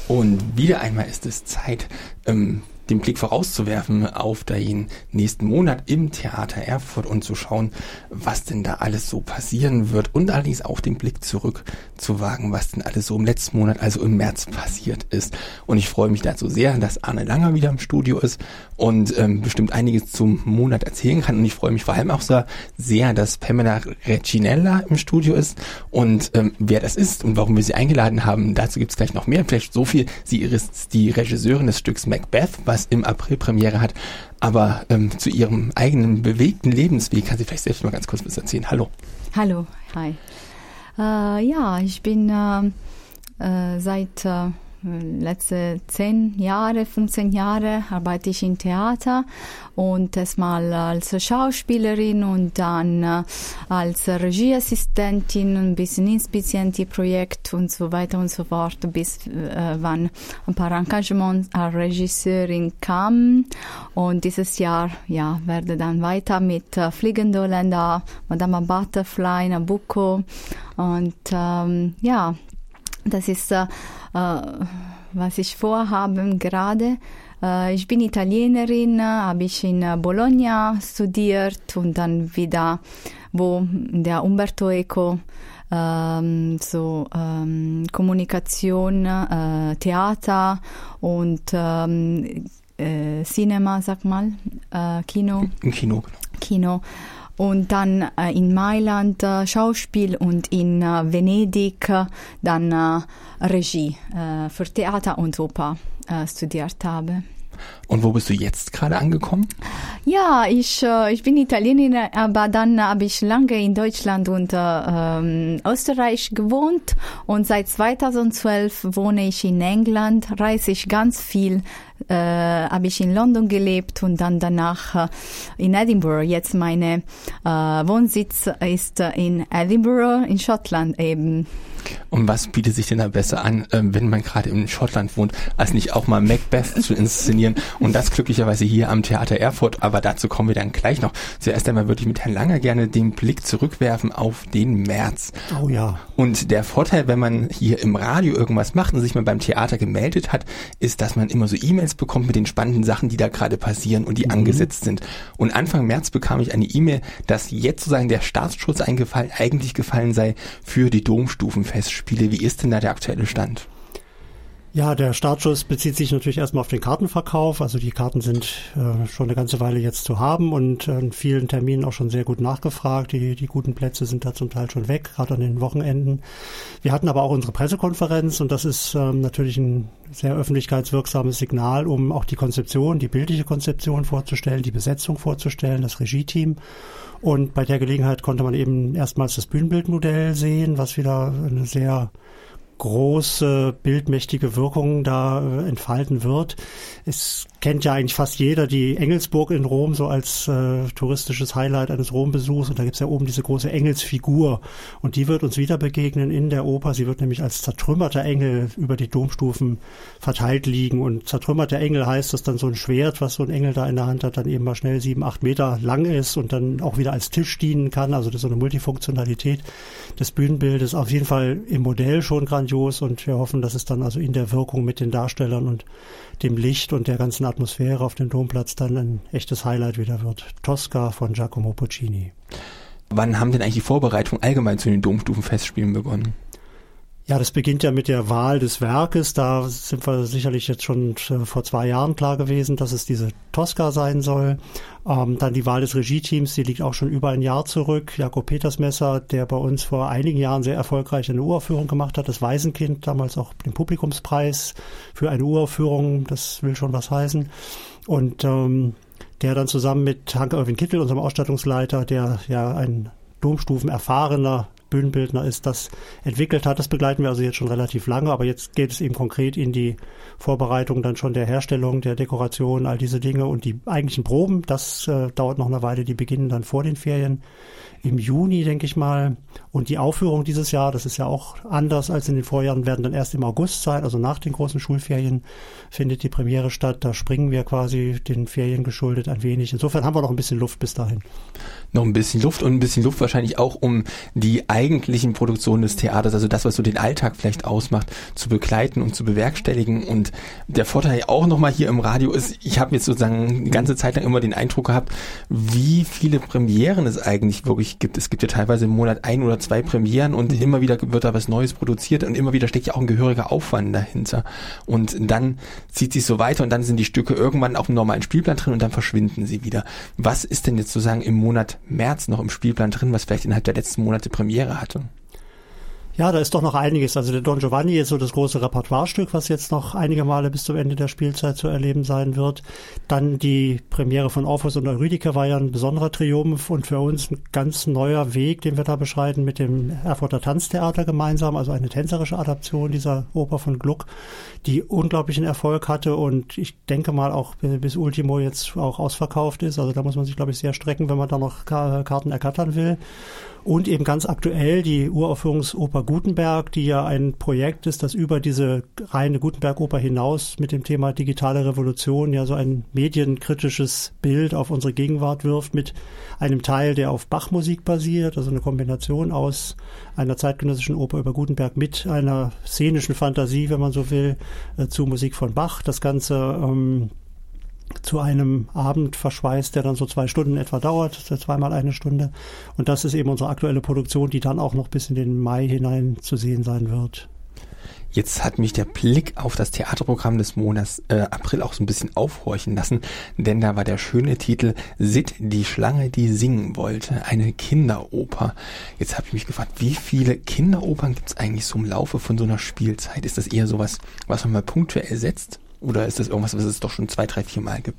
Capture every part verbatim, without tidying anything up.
Und wieder einmal ist es Zeit, ähm, den Blick vorauszuwerfen auf den nächsten Monat im Theater Erfurt und zu schauen, was denn da alles so passieren wird und allerdings auch den Blick zurück zu wagen, was denn alles so im letzten Monat, also im März passiert ist. Und ich freue mich dazu sehr, dass Arne Langer wieder im Studio ist und ähm, bestimmt einiges zum Monat erzählen kann. Und ich freue mich vor allem auch so sehr, dass Pamela Recinella im Studio ist. Und ähm, wer das ist und warum wir sie eingeladen haben, dazu gibt es gleich noch mehr. Vielleicht so viel. Sie ist die Regisseurin des Stücks Macbeth, was im April Premiere hat. Aber ähm, zu ihrem eigenen bewegten Lebensweg kann sie vielleicht selbst mal ganz kurz was erzählen. Hallo. Hallo, hi. Äh, ja, ich bin äh, äh, seit äh, letzte zehn Jahre, fünfzehn Jahre arbeite ich im Theater und erstmal als Schauspielerin und dann äh, als Regieassistentin, ein bisschen Inspizienti-Projekt und so weiter und so fort, bis äh, wann ein paar Engagements als Regisseurin kamen. Und dieses Jahr, ja, werde dann weiter mit äh, Fliegende Holländer, Madame Butterfly, Nabucco und ähm, ja, das ist äh, was ich vorhabe gerade. Äh, ich bin Italienerin, habe ich in Bologna studiert und dann wieder, wo der Umberto Eco ähm, so ähm, Kommunikation, äh, Theater und ähm, äh, Cinema, sag mal, äh, Kino. Im Kino. Kino. Und dann äh, in Mailand äh, Schauspiel und in äh, Venedig äh, dann äh, Regie äh, für Theater und Oper äh, studiert habe. Und wo bist du jetzt gerade angekommen? Ja, ich, äh, ich bin Italienerin, aber dann habe ich lange in Deutschland und äh, ähm, Österreich gewohnt und seit zweitausendzwölf wohne ich in England, reise ich ganz viel. Äh, habe ich in London gelebt und dann danach äh, in Edinburgh. Jetzt meine äh, Wohnsitz ist äh, in Edinburgh, in Schottland eben. Und was bietet sich denn da besser an, äh, wenn man gerade in Schottland wohnt, als nicht auch mal Macbeth zu inszenieren und das glücklicherweise hier am Theater Erfurt, aber dazu kommen wir dann gleich noch. Zuerst einmal würde ich mit Herrn Langer gerne den Blick zurückwerfen auf den März. Oh ja. Und der Vorteil, wenn man hier im Radio irgendwas macht und sich mal beim Theater gemeldet hat, ist, dass man immer so E-Mails bekommt mit den spannenden Sachen, die da gerade passieren und die mhm. angesetzt sind. Und Anfang März bekam ich eine E-Mail, dass jetzt sozusagen der Startschuss eingefallen, eigentlich gefallen sei für die Domstufenfestspiele. Wie ist denn da der aktuelle Stand? Ja, der Startschuss bezieht sich natürlich erstmal auf den Kartenverkauf. Also die Karten sind äh, schon eine ganze Weile jetzt zu haben und an vielen Terminen auch schon sehr gut nachgefragt. Die, die guten Plätze sind da zum Teil schon weg, gerade an den Wochenenden. Wir hatten aber auch unsere Pressekonferenz und das ist ähm, natürlich ein sehr öffentlichkeitswirksames Signal, um auch die Konzeption, die bildliche Konzeption vorzustellen, die Besetzung vorzustellen, das Regieteam. Und bei der Gelegenheit konnte man eben erstmals das Bühnenbildmodell sehen, was wieder eine sehr große, bildmächtige Wirkung da äh, entfalten wird. Es kennt ja eigentlich fast jeder die Engelsburg in Rom so als äh, touristisches Highlight eines Rombesuchs und da gibt's ja oben diese große Engelsfigur und die wird uns wieder begegnen in der Oper. Sie wird nämlich als zertrümmerter Engel über die Domstufen verteilt liegen und zertrümmerter Engel heißt, dass dann so ein Schwert, was so ein Engel da in der Hand hat, dann eben mal schnell sieben, acht Meter lang ist und dann auch wieder als Tisch dienen kann. Also das ist so eine Multifunktionalität des Bühnenbildes. Auf jeden Fall im Modell schon grandios und wir hoffen, dass es dann also in der Wirkung mit den Darstellern und dem Licht und der ganzen Atmosphäre auf dem Domplatz dann ein echtes Highlight wieder wird. Tosca von Giacomo Puccini. Wann haben denn eigentlich die Vorbereitungen allgemein zu den Domstufenfestspielen begonnen? Ja, das beginnt ja mit der Wahl des Werkes. Da sind wir sicherlich jetzt schon vor zwei Jahren klar gewesen, dass es diese Tosca sein soll. Ähm, dann die Wahl des Regieteams, die liegt auch schon über ein Jahr zurück. Jakob Petersmesser, der bei uns vor einigen Jahren sehr erfolgreich eine Uraufführung gemacht hat, das Waisenkind, damals auch den Publikumspreis für eine Uraufführung, das will schon was heißen. Und ähm, der dann zusammen mit Hanke-Irwin Kittel, unserem Ausstattungsleiter, der ja ein Domstufen erfahrener Bühnenbildner ist, das entwickelt hat. Das begleiten wir also jetzt schon relativ lange, aber jetzt geht es eben konkret in die Vorbereitung dann schon der Herstellung, der Dekoration, all diese Dinge und die eigentlichen Proben, das äh, dauert noch eine Weile, die beginnen dann vor den Ferien im Juni, denke ich mal. Und die Aufführung dieses Jahr, das ist ja auch anders als in den Vorjahren, werden dann erst im August sein, also nach den großen Schulferien findet die Premiere statt. Da springen wir quasi den Ferien geschuldet ein wenig. Insofern haben wir noch ein bisschen Luft bis dahin. Noch ein bisschen Luft und ein bisschen Luft wahrscheinlich auch, um die eigentlichen Produktionen des Theaters, also das, was so den Alltag vielleicht ausmacht, zu begleiten und zu bewerkstelligen. Und der Vorteil auch nochmal hier im Radio ist, ich habe jetzt sozusagen die ganze Zeit lang immer den Eindruck gehabt, wie viele Premieren es eigentlich wirklich gibt. Es gibt ja teilweise im Monat ein oder zwei Premieren und immer wieder wird da was Neues produziert und immer wieder steckt ja auch ein gehöriger Aufwand dahinter. Und dann zieht sich so weiter und dann sind die Stücke irgendwann auf dem normalen Spielplan drin und dann verschwinden sie wieder. Was ist denn jetzt sozusagen im Monat März noch im Spielplan drin, was vielleicht innerhalb der letzten Monate Premiere hatte? Ja, da ist doch noch einiges. Also der Don Giovanni ist so das große Repertoirestück, was jetzt noch einige Male bis zum Ende der Spielzeit zu erleben sein wird. Dann die Premiere von Orpheus und Eurydike war ja ein besonderer Triumph und für uns ein ganz neuer Weg, den wir da beschreiten mit dem Erfurter Tanztheater gemeinsam, also eine tänzerische Adaption dieser Oper von Gluck, die unglaublichen Erfolg hatte und ich denke mal auch bis Ultimo jetzt auch ausverkauft ist. Also da muss man sich, glaube ich, sehr strecken, wenn man da noch Karten ergattern will. Und eben ganz aktuell die Uraufführungsoper Gutenberg, die ja ein Projekt ist, das über diese reine Gutenberg-Oper hinaus mit dem Thema digitale Revolution ja so ein medienkritisches Bild auf unsere Gegenwart wirft mit einem Teil, der auf Bach-Musik basiert, also eine Kombination aus einer zeitgenössischen Oper über Gutenberg mit einer szenischen Fantasie, wenn man so will, äh, zu Musik von Bach. Das Ganze ähm, zu einem Abend verschweißt, der dann so zwei Stunden etwa dauert, zweimal eine Stunde. Und das ist eben unsere aktuelle Produktion, die dann auch noch bis in den Mai hinein zu sehen sein wird. Jetzt hat mich der Blick auf das Theaterprogramm des Monats äh, April auch so ein bisschen aufhorchen lassen, denn da war der schöne Titel Sid, die Schlange, die singen wollte, eine Kinderoper. Jetzt habe ich mich gefragt, wie viele Kinderopern gibt es eigentlich so im Laufe von so einer Spielzeit? Ist das eher sowas, was man mal punktuell setzt? Oder ist das irgendwas, was es doch schon zwei, drei, vier Mal gibt?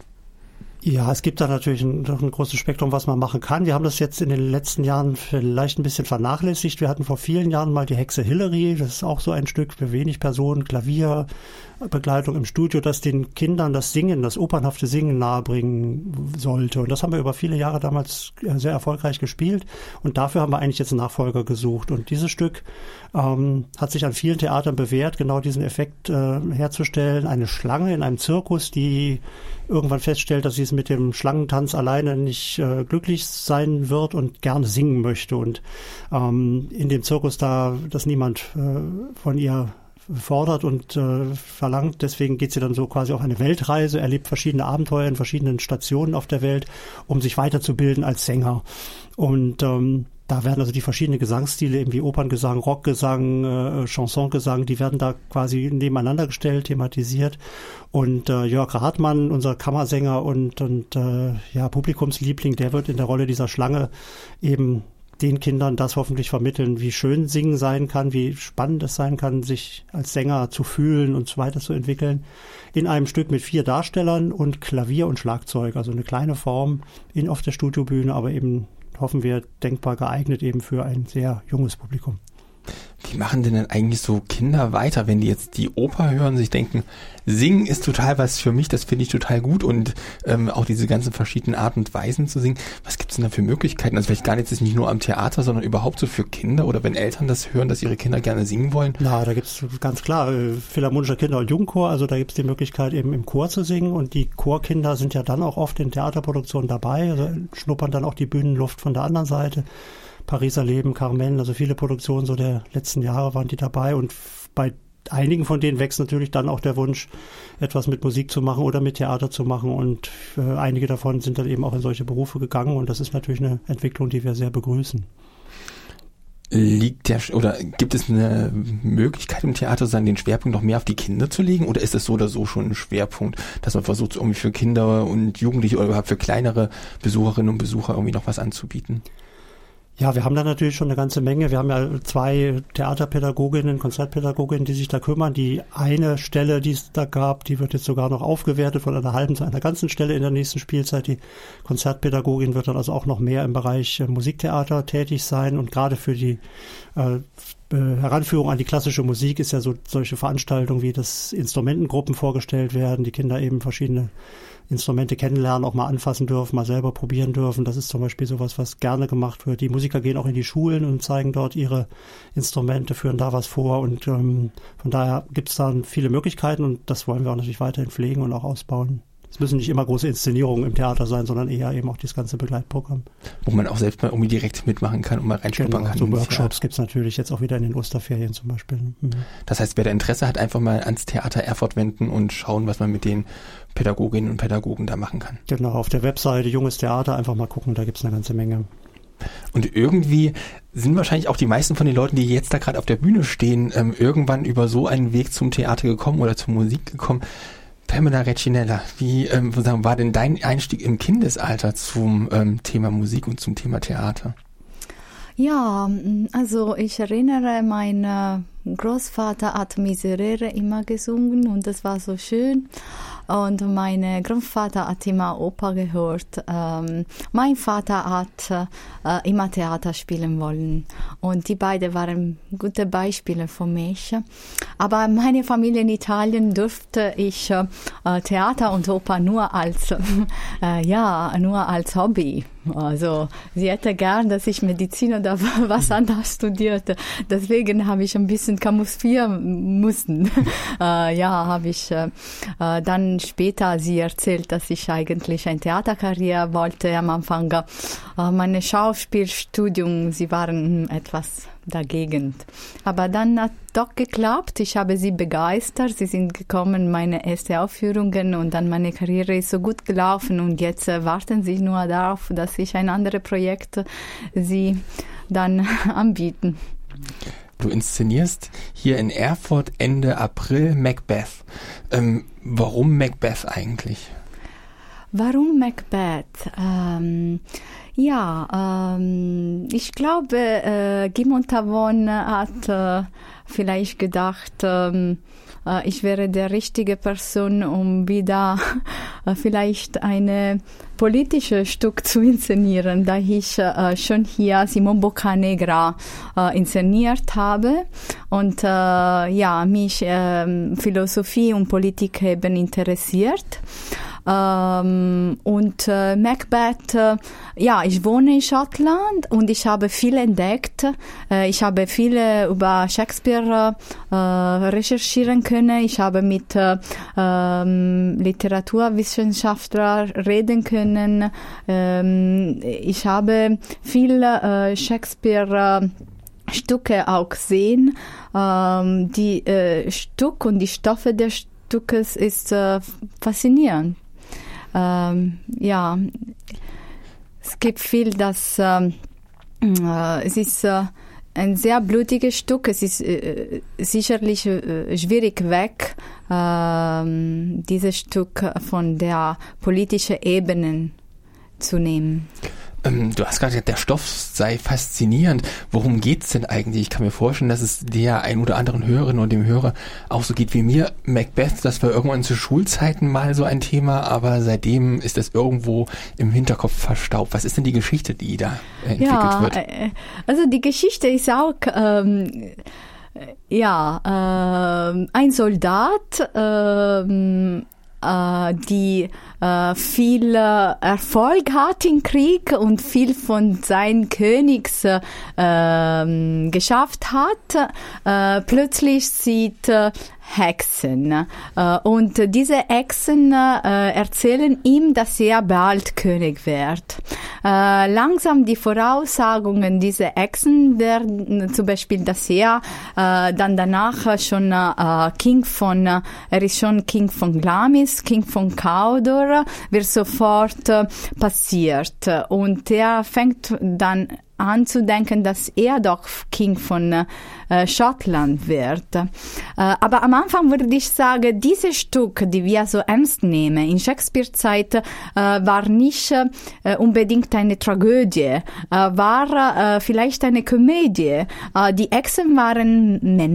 Ja, es gibt da natürlich ein, doch ein großes Spektrum, was man machen kann. Wir haben das jetzt in den letzten Jahren vielleicht ein bisschen vernachlässigt. Wir hatten vor vielen Jahren mal die Hexe Hilary. Das ist auch so ein Stück für wenig Personen, Klavierbegleitung im Studio, das den Kindern das Singen, das opernhafte Singen nahebringen sollte. Und das haben wir über viele Jahre damals sehr erfolgreich gespielt. Und dafür haben wir eigentlich jetzt einen Nachfolger gesucht. Und dieses Stück ähm, hat sich an vielen Theatern bewährt, genau diesen Effekt äh, herzustellen. Eine Schlange in einem Zirkus, die irgendwann feststellt, dass sie es mit dem Schlangentanz alleine nicht äh, glücklich sein wird und gerne singen möchte. Und ähm, in dem Zirkus da das niemand äh, von ihr fordert und äh, verlangt. Deswegen geht sie dann so quasi auf eine Weltreise, erlebt verschiedene Abenteuer in verschiedenen Stationen auf der Welt, um sich weiterzubilden als Sänger. Und ähm, da werden also die verschiedenen Gesangsstile, eben wie Operngesang, Rockgesang, äh, Chansongesang, die werden da quasi nebeneinander gestellt, thematisiert. Und äh, Jörg Rathmann, unser Kammersänger und, und äh, ja, Publikumsliebling, der wird in der Rolle dieser Schlange eben den Kindern das hoffentlich vermitteln, wie schön Singen sein kann, wie spannend es sein kann, sich als Sänger zu fühlen und so weiter zu entwickeln. In einem Stück mit vier Darstellern und Klavier und Schlagzeug, also eine kleine Form in auf der Studiobühne, aber eben hoffen wir, denkbar geeignet eben für ein sehr junges Publikum. Wie machen denn dann eigentlich so Kinder weiter, wenn die jetzt die Oper hören, sich denken, Singen ist total was für mich, das finde ich total gut und ähm, auch diese ganzen verschiedenen Arten und Weisen zu singen. Was gibt es denn da für Möglichkeiten? Also vielleicht gar nicht, nicht nur am Theater, sondern überhaupt so für Kinder oder wenn Eltern das hören, dass ihre Kinder gerne singen wollen? Na, da gibt es ganz klar äh, Philharmonischer Kinder- und Jugendchor, also da gibt es die Möglichkeit eben im Chor zu singen und die Chorkinder sind ja dann auch oft in Theaterproduktionen dabei, also schnuppern dann auch die Bühnenluft von der anderen Seite. Pariser Leben, Carmen, also viele Produktionen so der letzten Jahre waren die dabei und bei einigen von denen wächst natürlich dann auch der Wunsch, etwas mit Musik zu machen oder mit Theater zu machen und äh, einige davon sind dann eben auch in solche Berufe gegangen und das ist natürlich eine Entwicklung, die wir sehr begrüßen. Liegt der, oder gibt es eine Möglichkeit im Theater, sagen, den Schwerpunkt noch mehr auf die Kinder zu legen oder ist es so oder so schon ein Schwerpunkt, dass man versucht, irgendwie für Kinder und Jugendliche oder überhaupt für kleinere Besucherinnen und Besucher irgendwie noch was anzubieten? Ja, wir haben da natürlich schon eine ganze Menge. Wir haben ja zwei Theaterpädagoginnen, Konzertpädagoginnen, die sich da kümmern. Die eine Stelle, die es da gab, die wird jetzt sogar noch aufgewertet von einer halben zu einer ganzen Stelle in der nächsten Spielzeit. Die Konzertpädagogin wird dann also auch noch mehr im Bereich Musiktheater tätig sein und gerade für die äh, Heranführung an die klassische Musik ist ja so solche Veranstaltungen, wie dass Instrumentengruppen vorgestellt werden, die Kinder eben verschiedene Instrumente kennenlernen, auch mal anfassen dürfen, mal selber probieren dürfen. Das ist zum Beispiel sowas, was gerne gemacht wird. Die Musiker gehen auch in die Schulen und zeigen dort ihre Instrumente, führen da was vor und ähm, von daher gibt es da viele Möglichkeiten und das wollen wir auch natürlich weiterhin pflegen und auch ausbauen. Es müssen nicht immer große Inszenierungen im Theater sein, sondern eher eben auch das ganze Begleitprogramm. Wo man auch selbst mal irgendwie direkt mitmachen kann und mal reinschnuppern genau, kann. So Workshops gibt es natürlich jetzt auch wieder in den Osterferien zum Beispiel. Mhm. Das heißt, wer da Interesse hat, einfach mal ans Theater Erfurt wenden und schauen, was man mit den Pädagoginnen und Pädagogen da machen kann. Genau, auf der Webseite Junges Theater einfach mal gucken, da gibt es eine ganze Menge. Und irgendwie sind wahrscheinlich auch die meisten von den Leuten, die jetzt da gerade auf der Bühne stehen, ähm, irgendwann über so einen Weg zum Theater gekommen oder zur Musik gekommen. Pamela Recinella, wie ähm, war denn dein Einstieg im Kindesalter zum ähm, Thema Musik und zum Thema Theater? Ja, also ich erinnere, mein Großvater hat Miserere immer gesungen und das war so schön. Und mein Großvater hat immer Oper gehört. Ähm, mein Vater hat äh, immer Theater spielen wollen. Und die beiden waren gute Beispiele für mich. Aber meine Familie in Italien durfte ich äh, Theater und Oper nur als, äh, ja, nur als Hobby. Also sie hätte gern, dass ich Medizin oder was anderes studierte. Deswegen habe ich ein bisschen kamuflieren müssen. äh, ja, habe ich äh, dann später sie erzählt, dass ich eigentlich eine Theaterkarriere wollte. Am Anfang äh, meine Schauspielstudium, sie waren etwas dagegen. Aber dann hat doch geklappt. Ich habe sie begeistert. Sie sind gekommen, meine erste Aufführungen und dann meine Karriere ist so gut gelaufen und jetzt äh, warten sie nur darauf, dass ich ein anderes Projekt sie dann anbieten. Du inszenierst hier in Erfurt Ende April Macbeth. Ähm, warum Macbeth eigentlich? Warum Macbeth? Ähm, ja, ähm, ich glaube, äh, Guillaume Tavon hat äh, vielleicht gedacht, ähm, äh, ich wäre der richtige Person, um wieder äh, vielleicht eine politische Stück zu inszenieren, da ich äh, schon hier Simon Boccanegra äh, inszeniert habe und äh, ja, mich äh, Philosophie und Politik eben interessiert. Ähm, und äh, Macbeth, äh, ja, ich wohne in Schottland und ich habe viel entdeckt. Äh, ich habe viel äh, über Shakespeare äh, recherchieren können. Ich habe mit äh, ähm, Literaturwissenschaftlern reden können. Ähm, ich habe viel äh, Shakespeare äh, Stücke auch gesehen. Ähm, die äh, Stück und die Stoffe des Stückes ist äh, faszinierend. Ähm, ja, es gibt viel, das äh, äh, es ist äh, ein sehr blutiges Stück. Es ist äh, sicherlich äh, schwierig weg, äh, dieses Stück von der politischen Ebene zu nehmen. Ähm, du hast gerade gesagt, der Stoff sei faszinierend. Worum geht's denn eigentlich? Ich kann mir vorstellen, dass es der ein oder anderen Hörerin und dem Hörer auch so geht wie mir. Macbeth, das war irgendwann zu Schulzeiten mal so ein Thema, aber seitdem ist das irgendwo im Hinterkopf verstaubt. Was ist denn die Geschichte, die da entwickelt ja, wird? Also die Geschichte ist auch ähm, ja äh, ein Soldat, äh, die äh, viel äh, Erfolg hat im Krieg und viel von seinen Königs äh, äh, geschafft hat, äh, plötzlich sieht äh, Hexen. Äh, und diese Hexen äh, erzählen ihm, dass er bald König wird. Äh, langsam die Voraussagungen dieser Hexen werden, zum Beispiel, dass er äh, dann danach schon äh, King von, äh, er ist schon King von Glamis, King von Cawdor, wird sofort äh, passiert. Und er fängt dann an zu denken, dass er doch King von äh, Schottland wird. Äh, aber am Anfang würde ich sagen, dieses Stück, die wir so ernst nehmen, in Shakespeare-Zeit äh, war nicht äh, unbedingt eine Tragödie, äh, war äh, vielleicht eine Komödie. Äh, die Hexen waren Männer,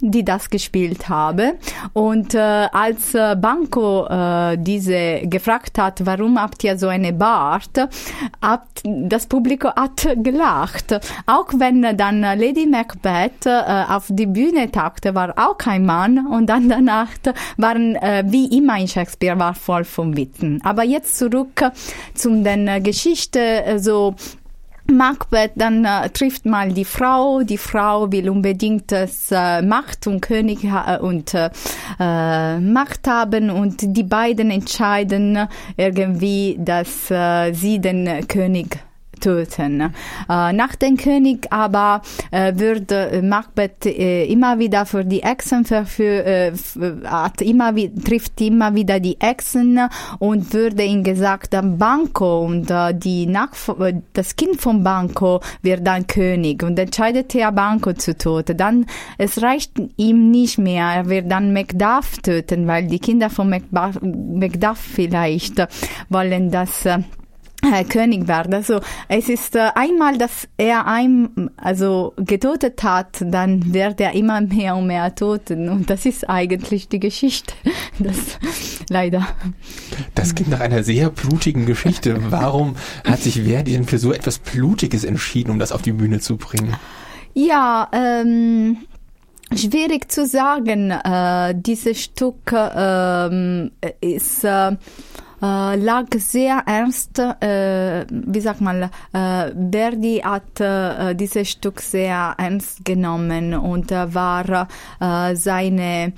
die das gespielt habe. Und äh, als äh, Banco äh, diese gefragt hat, warum habt ihr so eine Bart, hat das Publikum hat gelacht. Auch wenn dann Lady Macbeth äh, auf die Bühne tagte, war auch kein Mann. Und dann danach waren, äh, wie immer in Shakespeare, war voll von Witzen. Aber jetzt zurück zu der Geschichte, so Macbeth, dann äh, trifft mal die Frau, die Frau will unbedingt das äh, Macht und König ha- und äh, Macht haben und die beiden entscheiden irgendwie, dass äh, sie den König töten. Äh, nach dem König aber äh, wird äh, Macbeth äh, immer wieder für die Echsen verführt, äh, hat immer wie, trifft immer wieder die Echsen und würde ihm gesagt, Banco und äh, die Nachf- das Kind von Banco wird dann König und entscheidet er Banco zu töten. Dann, es reicht ihm nicht mehr, er wird dann Macduff töten, weil die Kinder von Macduff, Macduff vielleicht wollen das äh, König werden. Also es ist äh, einmal, dass er ein, also getötet hat, dann wird er immer mehr und mehr töten und das ist eigentlich die Geschichte. Das leider. Das klingt nach einer sehr blutigen Geschichte. Warum hat sich Verdi denn für so etwas Blutiges entschieden, um das auf die Bühne zu bringen? Ja, ähm, schwierig zu sagen. Äh, dieses Stück äh, ist äh, Uh, lag sehr ernst, uh, wie sagt man, uh, Verdi hat uh, dieses Stück sehr ernst genommen und uh, war uh, seine,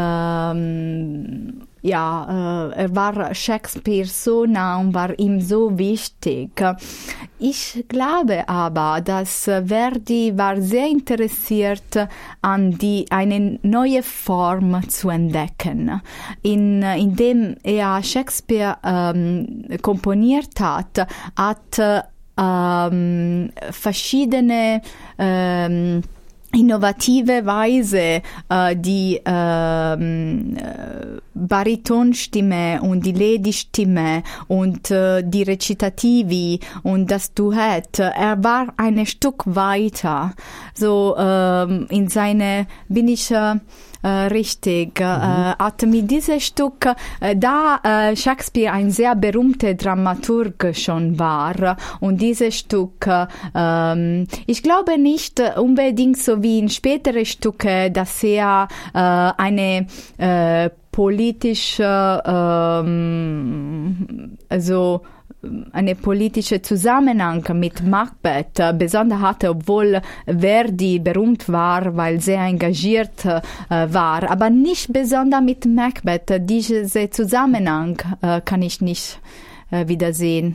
uh, ja, uh, er war Shakespeare so nah und war ihm so wichtig. Ich glaube aber, dass Verdi war sehr interessiert an die, eine neue Form zu entdecken, in, indem er Shakespeare ähm, komponiert hat, hat ähm, verschiedene ähm, innovative Weise äh, die ähm, Baritonstimme und die Lady-Stimme und äh, die Recitativi und das Duett. Er war ein Stück weiter. So ähm, in seine bin ich äh, Äh, richtig, mhm. äh, hat mit diesem Stück, äh, da äh, Shakespeare ein sehr berühmter Dramaturg schon war und dieses Stück, äh, ich glaube nicht unbedingt so wie in spätere Stücke, dass er äh, eine äh, politische, ähm, also eine politische Zusammenhang mit Macbeth besonders hatte, obwohl Verdi berühmt war, weil sehr engagiert äh, war, aber nicht besonders mit Macbeth. Diese Zusammenhang äh, kann ich nicht äh, wiedersehen.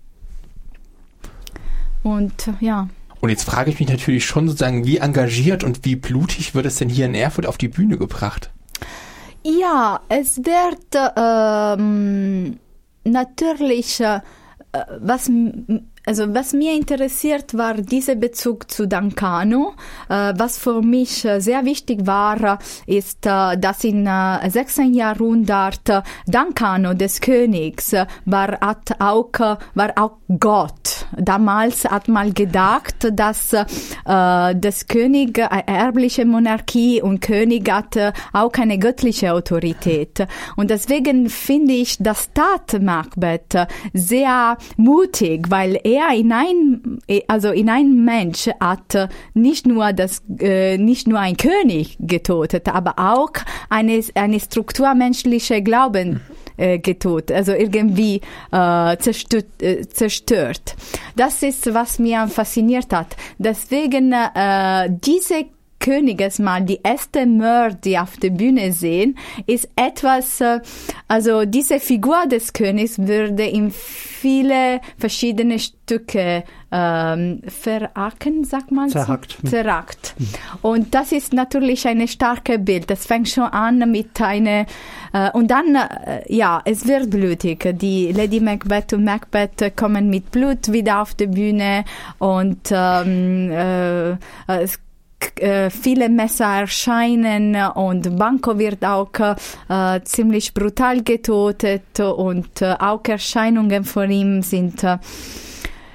Und ja. Und jetzt frage ich mich natürlich schon sozusagen, wie engagiert und wie blutig wird es denn hier in Erfurt auf die Bühne gebracht? Ja, es wird ähm, natürlich, äh, was, also was mir interessiert, war dieser Bezug zu Duncanno. Äh, was für mich äh, sehr wichtig war, ist, äh, dass im äh, sechzehnten Jahrhundert Duncanno des Königs war, hat auch, war auch Gott. Damals hat man gedacht, dass äh, das König, eine erbliche Monarchie und König hat äh, auch eine göttliche Autorität. Und deswegen finde ich, das tat Macbeth sehr mutig, weil er in ein, also in ein Mensch hat nicht nur das, äh, nicht nur ein König getötet, aber auch eine, eine Struktur menschlicher Glauben äh, getötet, also irgendwie äh, zerstört, äh, zerstört. Das ist, was mir fasziniert hat. Deswegen äh, diese Königes mal die erste Mörder, die auf der Bühne sehen, ist etwas, also diese Figur des Königs würde in viele verschiedene Stücke ähm, verhacken, sagt man? Zerhackt. Zerhackt. Und das ist natürlich ein starkes Bild. Das fängt schon an mit einer, äh, und dann, äh, ja, es wird blutig. Die Lady Macbeth und Macbeth kommen mit Blut wieder auf die Bühne und ähm, äh, es viele Messer erscheinen und Banco wird auch äh, ziemlich brutal getötet und äh, auch Erscheinungen von ihm sind äh,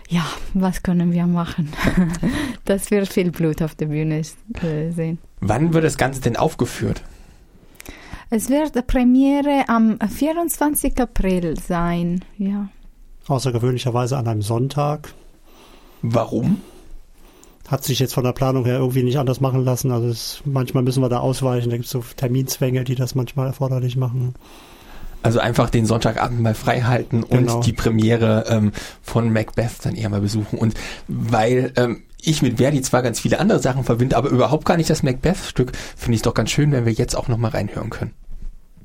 ja, was können wir machen? Dass wir viel Blut auf der Bühne äh, sehen. Wann wird das Ganze denn aufgeführt? Es wird Premiere am vierundzwanzigsten April sein, ja. Außergewöhnlicherweise an einem Sonntag. Warum? Hat sich jetzt von der Planung her irgendwie nicht anders machen lassen. Also es, manchmal müssen wir da ausweichen. Da gibt es so Terminzwänge, die das manchmal erforderlich machen. Also einfach den Sonntagabend mal frei halten und Genau. die Premiere ähm, von Macbeth dann eher mal besuchen. Und weil ähm, ich mit Verdi zwar ganz viele andere Sachen verbinde, aber überhaupt gar nicht das Macbeth-Stück, finde ich es doch ganz schön, wenn wir jetzt auch noch mal reinhören können.